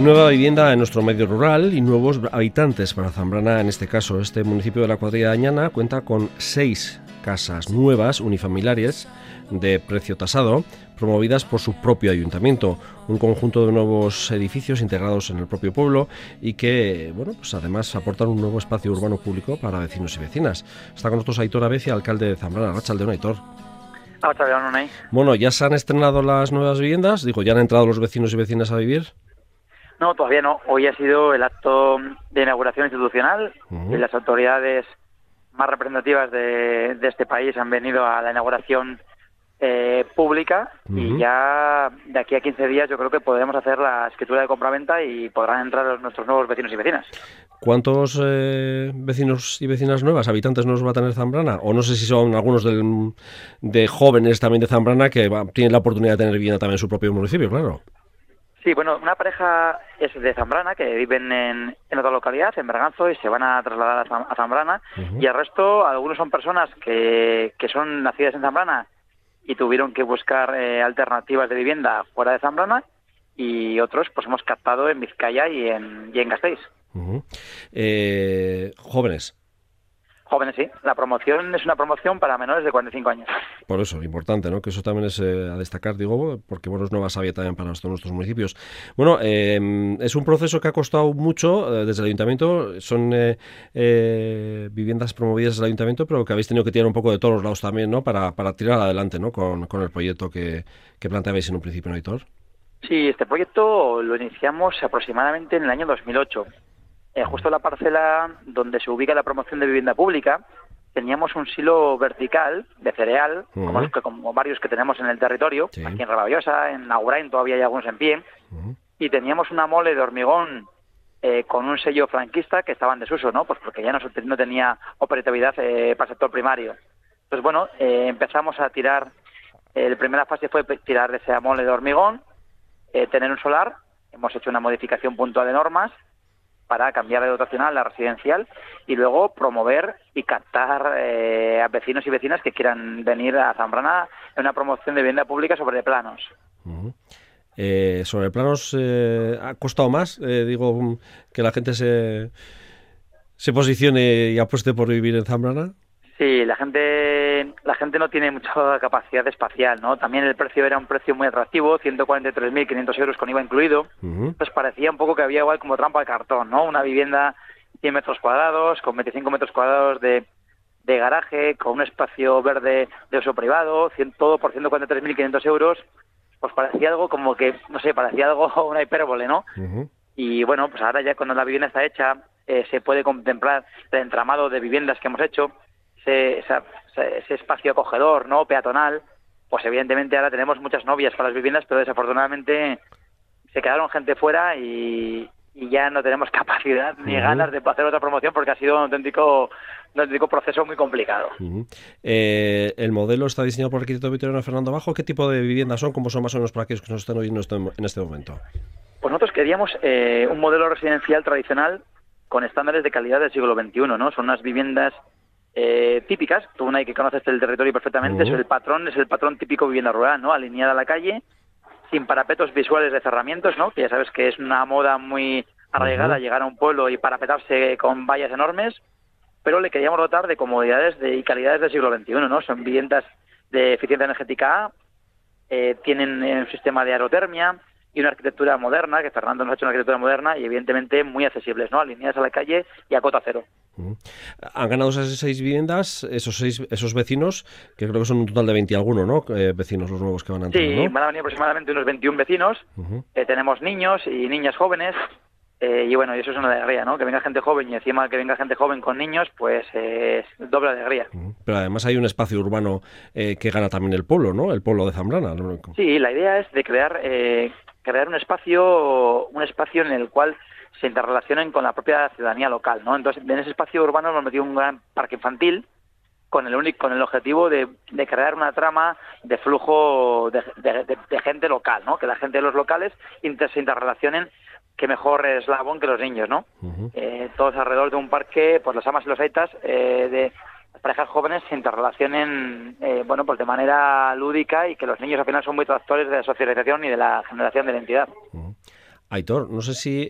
Nueva vivienda en nuestro medio rural y nuevos habitantes para Zambrana. En este caso, este municipio de la Cuadrilla de Añana cuenta con 6 casas nuevas unifamiliares de precio tasado, promovidas por su propio ayuntamiento, un conjunto de nuevos edificios integrados en el propio pueblo y que, bueno, pues además aportan un nuevo espacio urbano público para vecinos y vecinas. Está con nosotros Aitor Abecia, alcalde de Zambrana. Arratsaldeon, Aitor. Arratsaldeon. Bueno, ¿ya se han estrenado las nuevas viviendas? Digo, ¿ya han entrado los vecinos y vecinas a vivir? No, todavía no. Hoy ha sido el acto de inauguración institucional y las autoridades más representativas de este país han venido a la inauguración pública y ya de aquí a 15 días yo creo que podremos hacer la escritura de compraventa y podrán entrar nuestros nuevos vecinos y vecinas. ¿Cuántos vecinos y vecinas nuevas, habitantes nuevos va a tener Zambrana? O no sé si son algunos de jóvenes también de Zambrana que tienen la oportunidad de tener vivienda también en su propio municipio, claro. Sí, bueno, una pareja es de Zambrana que viven en otra localidad, en Berganzo, y se van a trasladar a Zambrana. Y el resto, algunos son personas que son nacidas en Zambrana y tuvieron que buscar alternativas de vivienda fuera de Zambrana, y otros pues hemos captado en Vizcaya y en Gasteiz. Jóvenes. Jóvenes, sí. La promoción es una promoción para menores de 45 años. Por eso, importante, ¿no? Que eso también es a destacar, digo, porque bueno, es nueva savia también para nuestros municipios. Bueno, es un proceso que ha costado mucho desde el ayuntamiento. Son viviendas promovidas desde el ayuntamiento, pero que habéis tenido que tirar un poco de todos los lados también, ¿no? Para tirar adelante, ¿no? Con el proyecto que planteabais en un principio, ¿no, Aitor? Sí, este proyecto lo iniciamos aproximadamente en el año 2008. Justo en la parcela donde se ubica la promoción de vivienda pública, teníamos un silo vertical de cereal, como varios que tenemos en el territorio, aquí en Rabellosa, en Agurain todavía hay algunos en pie, y teníamos una mole de hormigón con un sello franquista que estaba en desuso, ¿no? Pues porque ya no tenía operatividad para el sector primario. Pues bueno, empezamos a tirar, la primera fase fue tirar de esa mole de hormigón, tener un solar, hemos hecho una modificación puntual de normas, para cambiar de dotacional a la residencial y luego promover y captar a vecinos y vecinas que quieran venir a Zambrana en una promoción de vivienda pública sobre planos. Sobre planos ha costado más, digo, que la gente se posicione y apueste por vivir en Zambrana. Sí, la gente no tiene mucha capacidad espacial, ¿no? También el precio era un precio muy atractivo, 143.500 euros con IVA incluido. Pues parecía un poco que había igual como trampa de cartón, ¿no? Una vivienda 100 metros cuadrados, con 25 metros cuadrados de garaje, con un espacio verde de uso privado, todo por 143.500 euros. Pues parecía algo como que, no sé, parecía algo una hipérbole, ¿no? Y bueno, pues ahora ya cuando la vivienda está hecha, se puede contemplar el entramado de viviendas que hemos hecho, ese espacio acogedor, ¿no? Peatonal. Pues evidentemente ahora tenemos muchas novias para las viviendas, pero desafortunadamente se quedaron gente fuera y ya no tenemos capacidad ni ganas de hacer otra promoción porque ha sido un auténtico proceso muy complicado. El modelo está diseñado por el arquitecto Vitoriano Fernando Bajo. ¿Qué tipo de viviendas son? ¿Cómo son más o menos para aquellos que nos están oyendo en este momento? Pues nosotros queríamos un modelo residencial tradicional con estándares de calidad del siglo XXI, ¿no? Son unas viviendas típicas, tú una que conoces el territorio perfectamente, es el patrón típico vivienda rural, ¿no? Alineada a la calle, sin parapetos visuales de cerramientos, ¿no? Que ya sabes que es una moda muy arraigada llegar a un pueblo y parapetarse con vallas enormes, pero le queríamos dotar de comodidades y calidades del siglo XXI, ¿no? Son viviendas de eficiencia energética A, tienen un sistema de aerotermia y una arquitectura moderna, que Fernando nos ha hecho una arquitectura moderna y evidentemente muy accesibles, ¿no? Alineadas a la calle y a cota cero. Han ganado esas 6 viviendas, esos vecinos, que creo que son un total de 20 y alguno, ¿no? Vecinos los nuevos que van a entrar, sí, ¿no? Van a venir aproximadamente unos 21 vecinos. Tenemos niños y niñas jóvenes. Y bueno, y eso es una alegría, ¿no? Que venga gente joven y encima que venga gente joven con niños, pues es doble alegría. Pero además hay un espacio urbano que gana también el pueblo, ¿no? El pueblo de Zambrana, ¿no? Sí, la idea es de crear un espacio en el cual se interrelacionen con la propia ciudadanía local, ¿no? Entonces, en ese espacio urbano hemos metido un gran parque infantil con el objetivo de crear una trama de flujo de gente local, ¿no? Que la gente de los locales se interrelacionen, que mejor eslabón que los niños, ¿no? Todos alrededor de un parque, pues las amas y los aitas de parejas jóvenes se interrelacionen pues de manera lúdica y que los niños al final son muy tractores de la socialización y de la generación de identidad. Aitor, no sé si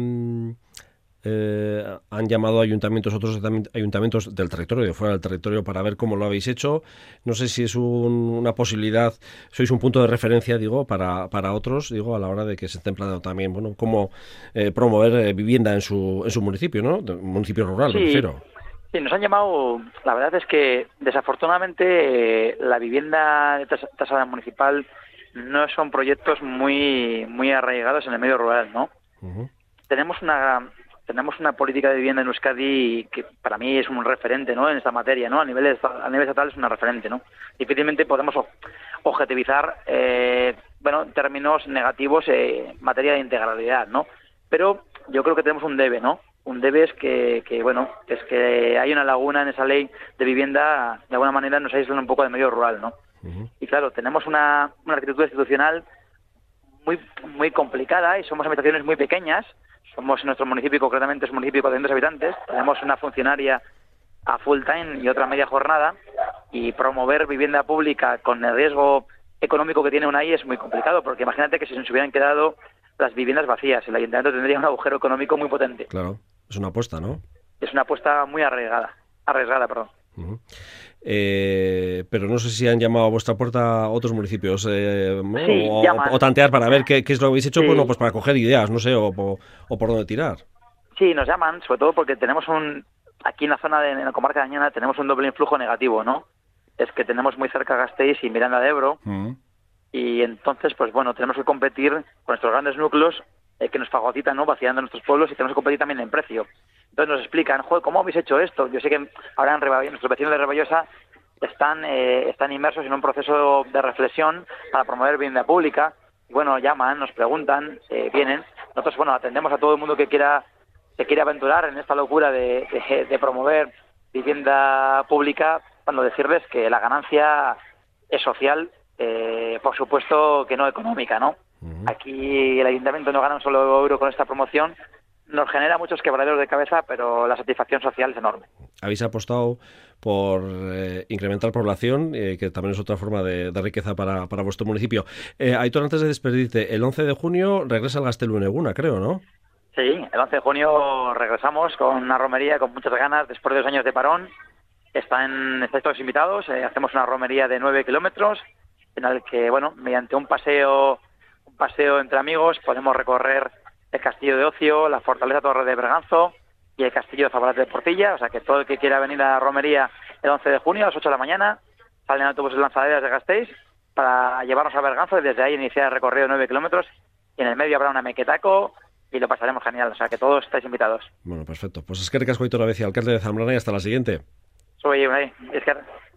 han llamado a ayuntamientos, otros ayuntamientos del territorio, de fuera del territorio, para ver cómo lo habéis hecho. No sé si es una posibilidad, sois un punto de referencia, digo, para otros, digo, a la hora de que se estén planteando también, bueno, cómo promover vivienda en su municipio, ¿no? Municipio rural, Sí, me refiero. sí, nos han llamado. La verdad es que desafortunadamente la vivienda tasada municipal no son proyectos muy arraigados en el medio rural, ¿no? Uh-huh. Tenemos una política de vivienda en Euskadi que para mí es un referente, ¿no? En esta materia, ¿no? A nivel estatal es una referente, ¿no? Difícilmente podemos objetivizar, términos negativos en materia de integralidad, ¿no? Pero yo creo que tenemos un debe, ¿no? Un debe es que hay una laguna en esa ley de vivienda, de alguna manera nos aíslan un poco del medio rural, ¿no? Uh-huh. Y claro, tenemos una arquitectura institucional muy complicada y somos administraciones muy pequeñas. Somos en nuestro municipio, concretamente es un municipio de 400 habitantes. Tenemos una funcionaria a full time y otra media jornada. Y promover vivienda pública con el riesgo económico que tiene una ahí es muy complicado, porque imagínate que si se nos hubieran quedado las viviendas vacías, el ayuntamiento tendría un agujero económico muy potente. Claro, es una apuesta, ¿no? Es una apuesta muy arriesgada, perdón. Uh-huh. Pero no sé si han llamado a vuestra puerta otros municipios Sí, o tantear para ver qué es lo que habéis hecho, sí. Bueno, pues para coger ideas, no sé, o por dónde tirar. Sí, nos llaman, sobre todo porque tenemos aquí en la zona en la comarca de Añana tenemos un doble influjo negativo, ¿no? Es que tenemos muy cerca Gasteiz y Miranda de Ebro, y entonces, pues bueno, tenemos que competir con nuestros grandes núcleos que nos fagocitan, ¿no? Vaciando nuestros pueblos, y tenemos que competir también en precio. Entonces nos explican, joder, ¿cómo habéis hecho esto? Yo sé que ahora nuestros vecinos de Rebollosa están inmersos en un proceso de reflexión para promover vivienda pública. Y bueno, llaman, nos preguntan, vienen. Nosotros, bueno, atendemos a todo el mundo que se quiere aventurar en esta locura de promover vivienda pública, cuando decirles que la ganancia es social, por supuesto que no económica, ¿no? Uh-huh. Aquí el ayuntamiento no gana un solo euro con esta promoción. Nos genera muchos quebraderos de cabeza, pero la satisfacción social es enorme. Habéis apostado por incrementar población, que también es otra forma de riqueza para vuestro municipio. Aitor, antes de despedirte, el 11 de junio regresa el Gaztelu Eguna, creo, ¿no? Sí, el 11 de junio regresamos con una romería con muchas ganas, después de 2 años de parón. Estáis todos invitados, hacemos una romería de 9 kilómetros, en el que, bueno, mediante un paseo entre amigos podemos recorrer el Castillo de Ocio, la Fortaleza Torre de Berganzo y el Castillo de Zabalate de Portilla. O sea que todo el que quiera venir a la romería el 11 de junio a las 8 de la mañana, salen autobuses lanzaderas de Gasteiz para llevarnos a Berganzo y desde ahí iniciar el recorrido de 9 kilómetros. Y en el medio habrá una mequetaco y lo pasaremos genial. O sea que todos estáis invitados. Bueno, perfecto. Pues eskerrik asko, Aitor Abezia, alcalde de Zambrana, y hasta la siguiente. Soy Unai,